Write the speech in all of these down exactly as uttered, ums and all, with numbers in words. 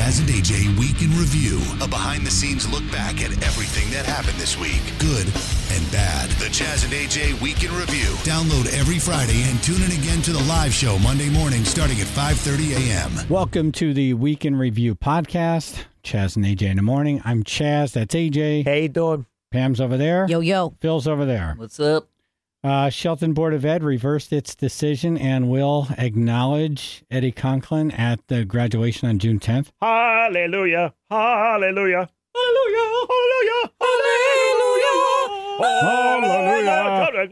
Chaz and A J Week in Review, a behind-the-scenes look back at everything that happened this week, good and bad. The Chaz and A J Week in Review. Download every Friday and tune in again to the live show Monday morning starting at five thirty a.m. Welcome to the Week in Review podcast. Chaz and A J in the morning. I'm Chaz. That's A J. How you doing? Pam's over there. Yo, yo. Phil's over there. What's up? Uh, Shelton Board of Ed reversed its decision and will acknowledge Eddie Conklin at the graduation on June tenth. Hallelujah. Hallelujah. Hallelujah! Hallelujah. Hallelujah.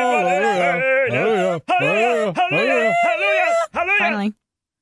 Hallelujah. Hallelujah. Hallelujah. Hallelujah. Finally.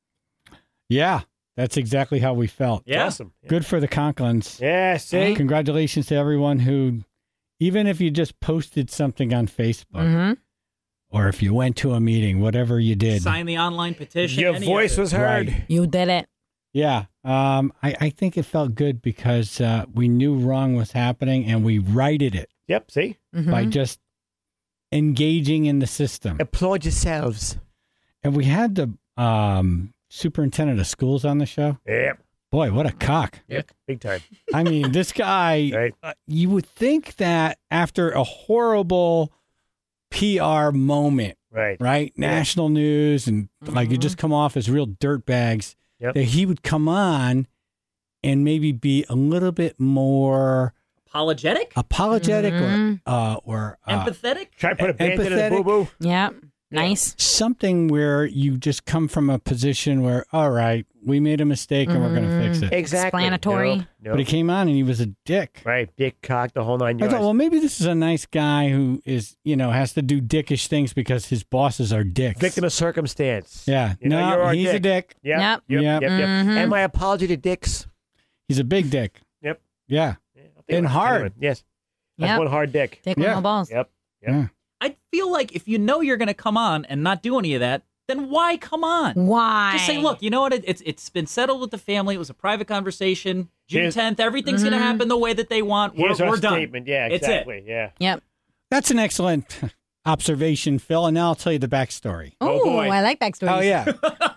Yeah, that's exactly how we felt. Yeah. Awesome. Good for the Conklins. Yeah, see? Congratulations to everyone who, even if you just posted something on Facebook, Mm-hmm. or if you went to a meeting, whatever you did. Sign the online petition. Your any voice of it. was heard. Right. You did it. Yeah, um, I, I think it felt good because uh, we knew wrong was happening and we righted it Yep, see? Mm-hmm. by just engaging in the system. Applaud yourselves. And we had the um, superintendent of schools on the show. Yep. Boy, what a cock. Yep. Big time. I mean, this guy, Right. uh, you would think that after a horrible P R moment, Right. right? Yeah. National news and like you just come off as real dirtbags, Yep. that he would come on and maybe be a little bit more Apologetic? apologetic Mhm. or uh, or uh, Empathetic? Try to put a band in a Empathetic. boo-boo. Yeah. Nice. something where you just come from a position where, all right, we made a mistake and we're going to fix it. Exactly. Explanatory. Nope. Nope. But he came on and he was a dick. Right. Dick, cock, the whole nine I yards. thought, well, maybe this is a nice guy who is, you know, has to do dickish things because his bosses are dicks. Victim of circumstance. Yeah. You know, you're no, our he's a dick. Yep. Yep. Yep. Yep. Yep. Yep. Mhm. And my apology to dicks. He's a big dick. Yep. Yeah. Yeah, I'll take And one. hard. Anyway, yes. That's Yep. one hard dick. Take Yeah. one of the balls. Yep. Yep. Yeah. I feel like if you know you're going to come on and not do any of that, then why come on? Why? Just say, look, you know what? It, it's it's been settled with the family. It was a private conversation. June Here's- tenth, everything's going to happen the way that they want. We're, Here's our we're done. statement. Yeah, It's it. exactly. Yeah. Yep. That's an excellent observation, Phil. And now I'll tell you the backstory. Oh, Oh, boy. I like backstories. Oh, yeah.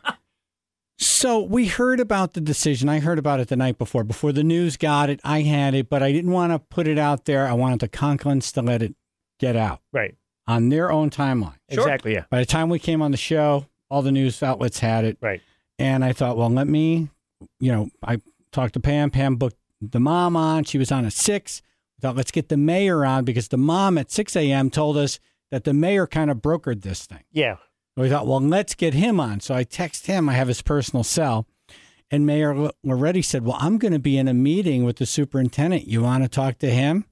So we heard about the decision. I heard about it the night before. Before the news got it, I had it, but I didn't want to put it out there. I wanted the Conklins to let it get out Right. on their own timeline. Sure. Exactly. Yeah. By the time we came on the show, all the news outlets had it. Right. And I thought, well, let me, you know, I talked to Pam. Pam booked the mom on. She was on at six. I thought, let's get the mayor on because the mom at six a.m. told us that the mayor kind of brokered this thing. Yeah. We thought, well, let's get him on. So I text him. I have his personal cell. And Mayor L- Loretti said, well, I'm going to be in a meeting with the superintendent. You want to talk to him?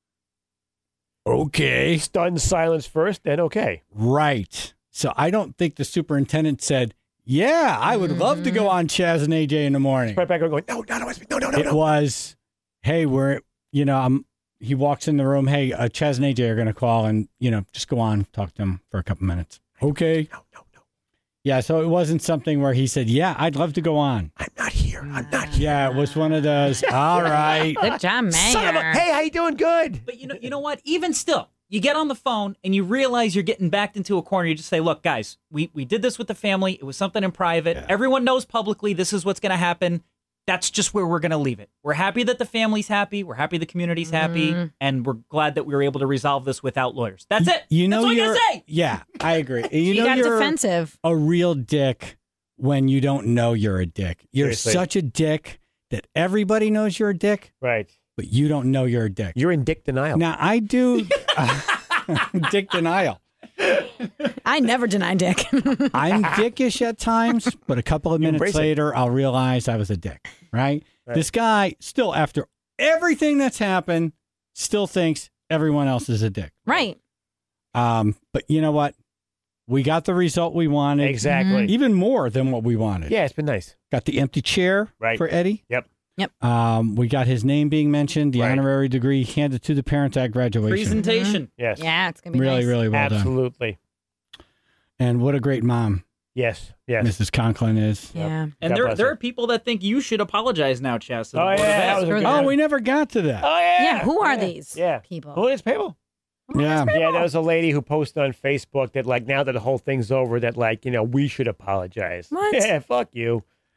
Okay. Stunned silence first, then okay. Right. So I don't think the superintendent said, yeah, I would love to go on Chaz and A J in the morning. Right back going, no, no, no, no, no, no, It no. was, hey, we're, you know, I'm, he walks in the room. Hey, uh, Chaz and A J are going to call and, you know, just go on, talk to him for a couple minutes. Okay. No, no, no. Yeah. So it wasn't something where he said, yeah, I'd love to go on. I'm not here. I'm not here. Yeah. It was one of those, all right. Good job, Mayor. Son of a, hey, how you doing? Good. But you know, you know what? Even still, you get on the phone and you realize you're getting backed into a corner. You just say, look, guys, we, we did this with the family. It was something in private. Yeah. Everyone knows publicly this is what's going to happen. That's just where we're going to leave it. We're happy that the family's happy. We're happy the community's happy. And we're glad that we were able to resolve this without lawyers. That's it. You know, That's all you you're, got to say. yeah, I agree. You You know, got you're defensive. a real dick when you don't know you're a dick. You're Seriously. such a dick that everybody knows you're a dick, Right. but you don't know you're a dick. You're in dick denial. Now, I do uh, dick denial. I never deny dick. I'm dickish at times, but a couple of You minutes embrace it. later, I'll realize I was a dick, right? Right. This guy, still, after everything that's happened, still thinks everyone else is a dick. Right. Um, but you know what? We got the result we wanted. Exactly. Even more than what we wanted. Yeah, it's been nice. Got the empty chair Right. for Eddie. Yep. Um, we got his name being mentioned, the Right. honorary degree handed to the parents at graduation. Presentation. Yes. Yeah, it's going to be Really, nice. really well done. Absolutely. And what a great mom Yes. Yes. Missus Conklin is. Yeah. And God there, bless there her. are people that think you should apologize now, Chess. to the Oh, Board of yeah, Ed. that was a good Oh, one. we never got to that. Oh, yeah. Yeah, who are Yeah. these Yeah. people? Who is people? Yeah. Yeah, there was a lady who posted on Facebook that, like, now that the whole thing's over, that, like, you know, we should apologize. What? Yeah, fuck you.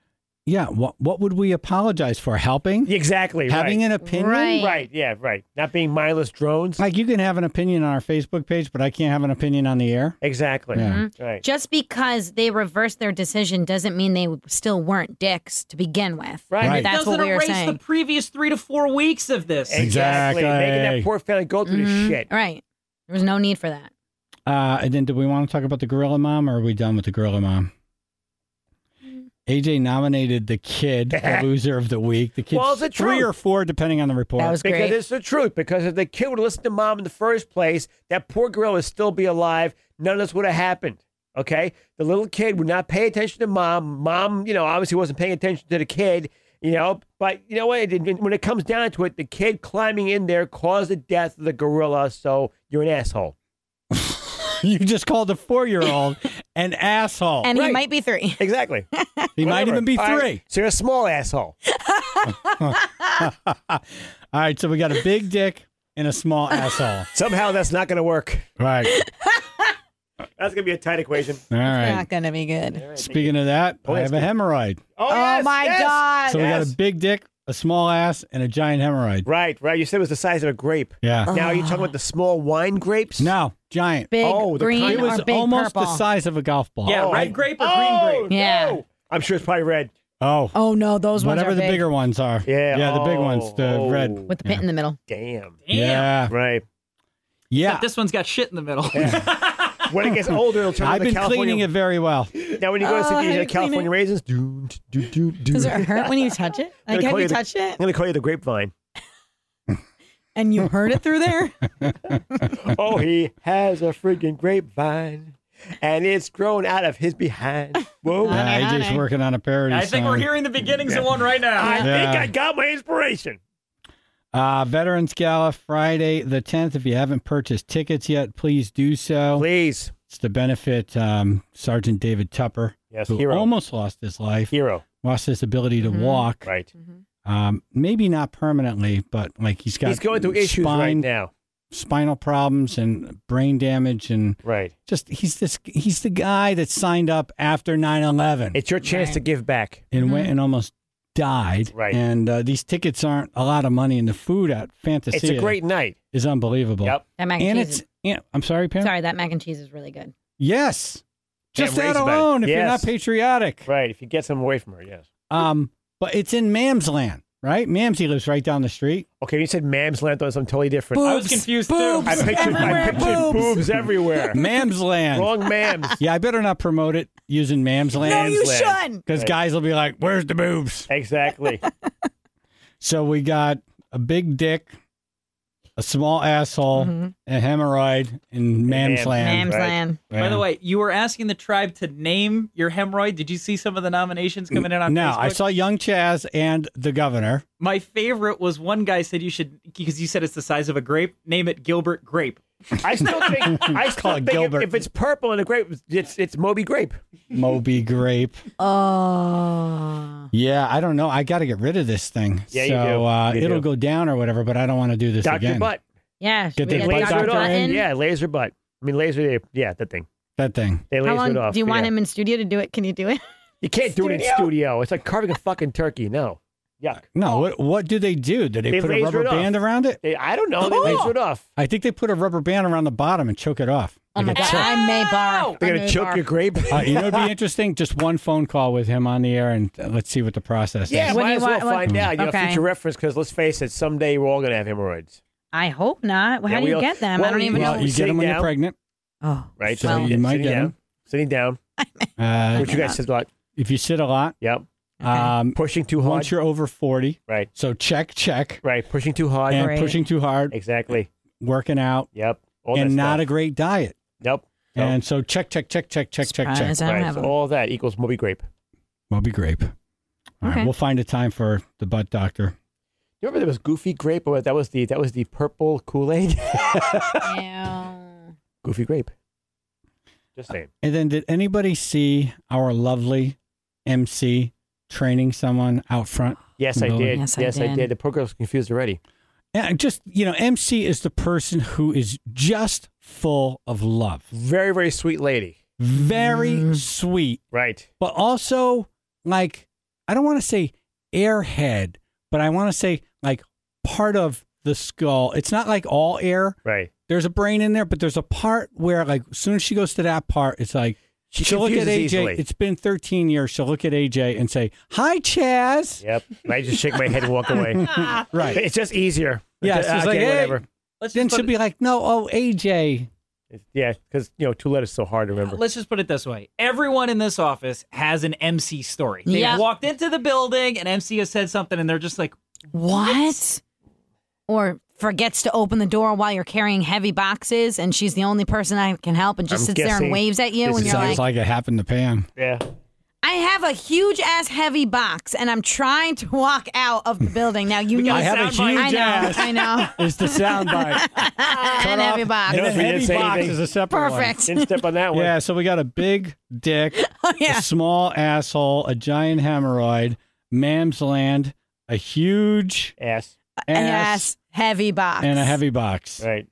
Yeah. What What would we apologize for? Helping? Exactly. Having right. an opinion? Right. Right. Yeah. Right. Not being mindless drones. Like you can have an opinion on our Facebook page, but I can't have an opinion on the air. Exactly. Yeah. Right. Just because they reversed their decision doesn't mean they still weren't dicks to begin with. Right. Right. That's Doesn't what we were erase saying. the previous three to four weeks of this. Exactly. Making Exactly. that poor family go through this shit. Right. There was no need for that. Uh, and then do we want to talk about the Gorilla Mom, or are we done with the Gorilla Mom? A J nominated the kid the loser of the week. The kid's Well, it's the three truth. or four, depending on the report. That was Because great. it's the truth. Because if the kid would have listened to mom in the first place, that poor girl would still be alive. None of this would have happened. Okay? The little kid would not pay attention to mom. Mom, you know, obviously wasn't paying attention to the kid, you know. But you know what? It- it- When it comes down to it, the kid climbing in there caused the death of the gorilla. So you're an asshole. You just called a four-year-old an asshole. And he Right. might be three. Exactly. He might Whatever. even be All right, three. So you're a small asshole. All right, so we got a big dick and a small asshole. Somehow that's not going to work. Right. That's going to be a tight equation. All right. Not going to be good. Speaking of that, Oh, I have a yes, hemorrhoid. Oh, Oh, yes, my yes. God. So we got Yes. a big dick, a small ass, and a giant hemorrhoid. Right, right. You said it was the size of a grape. Yeah. Now are you talking about the small wine grapes? No, giant. Big Oh, the green kind- It was or big almost purple. the size of a golf ball. Yeah, Oh. red grape or Oh, green grape. Yeah. no. I'm sure it's probably red. Oh. Oh, no, those ones Whatever are the big. bigger ones are. Yeah. Yeah, the big Oh, ones, the oh. red. With the pit in the middle. Damn. Damn. Yeah. Right. Yeah. This one's got shit in the middle. When it gets older, it'll turn I've into been California. cleaning it very well. Now, when you go to see Oh, the how uh, you clean California it? raisins, do, do, do, do. Does it hurt when you touch it? I'm Like, gonna have call you the- touched I'm it? going to call you the grapevine. And you heard it through there? Oh, he has a freaking grapevine, and it's grown out of his behind. Whoa. Honey, Yeah, A J's honey. working on a parody I think song. we're hearing the beginnings of one right now. I Yeah. think I got my inspiration. Uh, Veterans Gala, Friday the tenth. If you haven't purchased tickets yet, please do so. Please. It's to benefit um, Sergeant David Tupper, Yes, who hero. almost lost his life, Hero. lost his ability to walk. Right. Um, maybe not permanently, but like he's got He's going through issues spine, right now. spinal problems and brain damage, and Right. just he's this he's the guy that signed up after nine eleven It's your chance Right. to give back. and went and almost died. Right. And uh, these tickets aren't a lot of money, and the food at Fantasia It's a great night. is unbelievable. Yep. That mac and, And cheese. it's yeah, I'm sorry, Pam. Is, sorry, that mac and cheese is really good. Yes. Just Pam that raves about it. alone, if you're not Yes. patriotic. Right. If you get some away from her, yes. Um, but it's in Mam's Land, right? Mamsie lives right down the street. Okay, you said Mam's Land, thought it was something totally different. I was confused boobs. too. I pictured, I Everywhere, pictured boobs. boobs. everywhere. Mam's Land. Wrong Mams. Yeah, I better not promote it using Mam's No, Land you land. shouldn't. because Right. guys will be like, "Where's the boobs?" Exactly. So we got a big dick, a small asshole, a hemorrhoid in Mam's Mam- Land. Mam's right. Land. By the way, you were asking the tribe to name your hemorrhoid. Did you see some of the nominations coming in on no, Facebook? I saw Young Chaz and the governor. My favorite was one guy said you should, because you said it's the size of a grape, name it Gilbert Grape. I still think I still Call it think if, Gilbert. if it's purple and a grape, it's it's Moby Grape. Moby Grape. Oh. Yeah, I don't know. I got to get rid of this thing. Yeah, you so do. Uh, You it'll do. go down or whatever, but I don't want to do this Doctor again. Butt. Yeah. Get should the we butt get doctor Doctor in? Button? Yeah, laser butt. I mean, laser. Yeah, that thing. That thing. They How laser long it off. do you want yeah. him in studio to do it? Can you do it? You can't do it in Studio? studio. It's like carving a fucking turkey. No. Yuck. No, what what do they do? Do they, They put a laser rubber it off. band around it? They, I don't know. They Oh. laser it off. I think they put a rubber band around the bottom and choke it off. Oh my Like a God. choke. I may bar. They're I gonna may choke bar. your grape. Uh, you know, it'd be interesting. Just one phone call with him on the air, and uh, let's see what the process Yeah, is. When might you as well want- when- find out. You know, Okay. future reference, because let's face it, someday we're all going to have hemorrhoids. I hope not. Well, Yeah, how do we you all- get them? well, I don't we- even Well, know. you get Sitting them when down. you're pregnant. Oh. Right? So Sitting- you might sitting get down. them. Sitting down. Uh, Which you guys said a lot. if you sit a lot, Yep. um, Pushing too hard. once you're over forty, Right. so check, check, Right. Pushing too hard. and Right. pushing too hard, Exactly. working out, Yep. All and that not a stuff. great diet. Yep. Nope. And so check, check, check, check, check, check, check. Surprise, I don't Right. have So them. all that equals Moby Grape. Moby Grape. All right, Okay. we'll find a time for the butt doctor. You remember there was Goofy Grape, or that was the that was the purple Kool-Aid? Ew. Goofy Grape. Just saying. And then, did anybody see our lovely M C training someone out front? Yes, I No. did. Yes, Yes, I I, did. did. The poor girl's confused already. And just, you know, M C is the person who is just full of love. Very, very sweet lady. Very Mm. sweet, Right. but also like I don't want to say airhead, but I want to say like part of the skull. It's not like all air. Right. There's a brain in there, but there's a part where like as soon as she goes to that part, it's like She she'll look at confuses A J. easily. It's been thirteen years. She'll look at A J and say, "Hi, Chaz." Yep. I just shake my head and walk away. Right. It's just easier. Yeah. It's So just, it's like, okay, hey. whatever. Let's Then just, she'll put be it, like, "No, oh, A J." It's- yeah, because you know, two letters is so hard to remember. let's just put it this way. Everyone in this office has an M C story. They Yeah. walked into the building and M C has said something and they're just like, What? Or forgets to open the door while you're carrying heavy boxes, and she's the only person I can help, and just I'm sits there guessing and waves at you, this and is you're Sounds like, like it happened to Pam. Yeah. I have a huge ass heavy box, and I'm trying to walk out of the building. Now you know I have a soundbite. huge I know, ass. I know, Is the soundbite. and heavy box. And No, the we didn't heavy say box anything. is a separate one. Perfect. Didn't step on that one. Yeah, so we got a big dick, Oh, yeah. a small asshole, a giant hemorrhoid, Mam's Land, a huge Ass. ass, Yes, heavy box. and a heavy box. Right.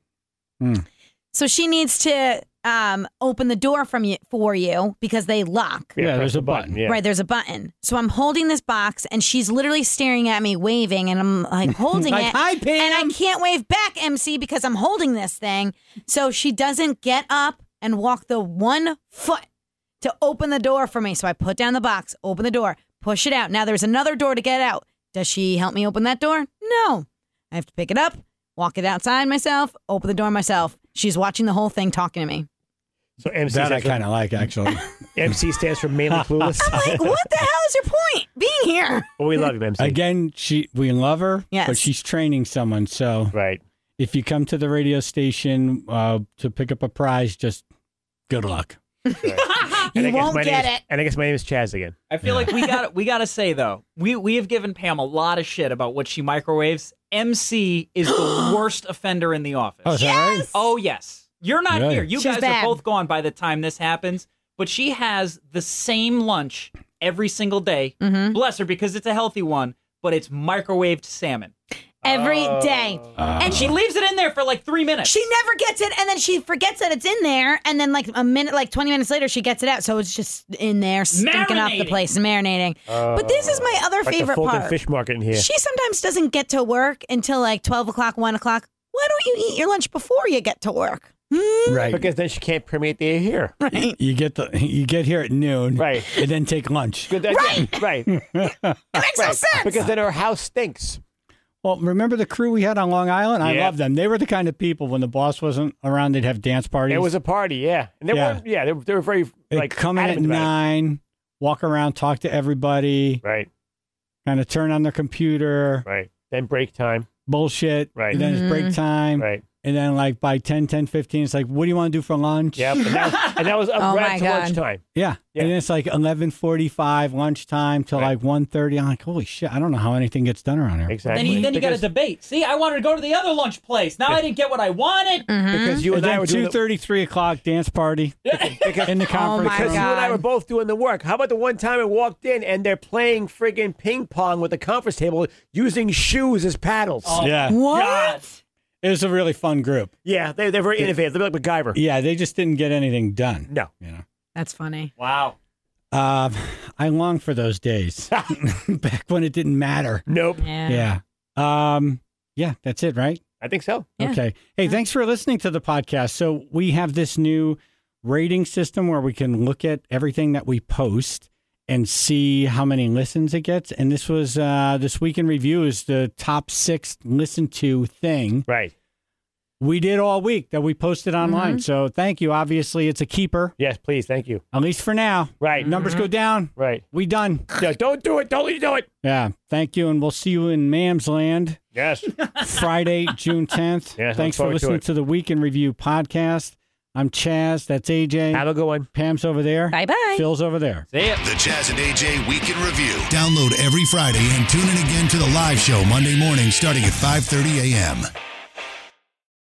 So she needs to um, open the door from you for you because they lock. Yeah, press there's the a button. Yeah. Right, there's a button. So I'm holding this box, and she's literally staring at me, waving, and I'm like holding Like, it. "Hi, Pam." And I can't wave back, M C, because I'm holding this thing. So she doesn't get up and walk the one foot to open the door for me. So I put down the box, open the door, push it out. Now there's another door to get out. Does she help me open that door? No. I have to pick it up, walk it outside myself, open the door myself. She's watching the whole thing, talking to me. So M C That I stands for- kind of like, actually. M C stands for mainly clueless. Like, what the hell is your point being here? Well, we love you, M C. Again, she we love her, Yes. but she's training someone. So Right. if you come to the radio station uh, to pick up a prize, just good luck. right. You And I guess won't my get name is- it. And I guess my name is Chaz again. I feel like we got we got to say though, we we have given Pam a lot of shit about what she microwaves. M C is the worst offender in the office. Oh, is that right? Oh, yes. You're not Really? here. You She's guys bad. are both gone by the time this happens. But she has the same lunch every single day. Mm-hmm. Bless her, because it's a healthy one, but it's microwaved salmon. Every day. And she leaves it in there for like three minutes. She never gets it, and then she forgets that it's in there, and then like a minute, like twenty minutes later, she gets it out. So it's just in there, stinking up the Marinating. place and marinating. but this is my other Like the favorite Fulton part. Fish Market in here. She sometimes doesn't get to work until like twelve o'clock, one o'clock. Why don't you eat your lunch before you get to work? Hmm? Right. Because then she can't permeate the air here. Right. You get the you get here at noon, Right. and then take lunch. Good idea. Right. It makes no Right. sense. Because then her house stinks. Well, remember the crew we had on Long Island? I Yeah. love them. They were the kind of people when the boss wasn't around, they'd have dance parties. It was a party, yeah. And they Yeah. weren't, yeah, they, were- they were very, They'd like, come in at adamant about it. nine, walk around, talk to everybody, Right, kind of turn on their computer, right. Then break time. bullshit. Right. And then it's break time. Right. And then like by ten, ten fifteen, it's like, what do you want to do for lunch? Yep. And that, and that was up Oh, right my to God. lunchtime. Yeah. Yeah. And then it's like eleven forty-five lunchtime till Right. like one thirty. I'm like, holy shit, I don't know how anything gets done around here. Exactly. Then you, then you got to because, debate. See, I wanted to go to the other lunch place. Now I didn't get what I wanted. because you And and I then were doing two the, thirty, three o'clock dance party because, in the conference my room. because you and I God. were both doing the work. How about the one time I walked in and they're playing friggin' ping pong with the conference table using shoes as paddles? Yeah. What? God. It was a really fun group. Yeah, they, they're very innovative. They're like MacGyver. Yeah, they just didn't get anything done. No. You know. That's funny. Wow. Uh, I long for those days back when it didn't matter. Nope. Yeah. Yeah. Um, yeah, that's it, right? I think so. Yeah. Okay. Hey, thanks for listening to the podcast. So we have this new rating system where we can look at everything that we post and see how many listens it gets. And this was uh, this week in review is the top six listened to thing Right. we did all week that we posted online. So thank you. Obviously, it's a keeper, Yes, please. Thank you. at least for now. Right. Numbers go down. Right. We done. Yeah, don't do it. Don't let you do it. Yeah. Thank you. And we'll see you in Mam's Land Yes. Friday, June tenth. Yeah, look Thanks for forward to listening it. to the Week in Review podcast. I'm Chaz. That's A J. Have a good one. Pam's over there. Bye bye. Phil's over there. See ya. The Chaz and A J Week in Review. Download every Friday and tune in again to the live show Monday morning starting at five thirty a.m.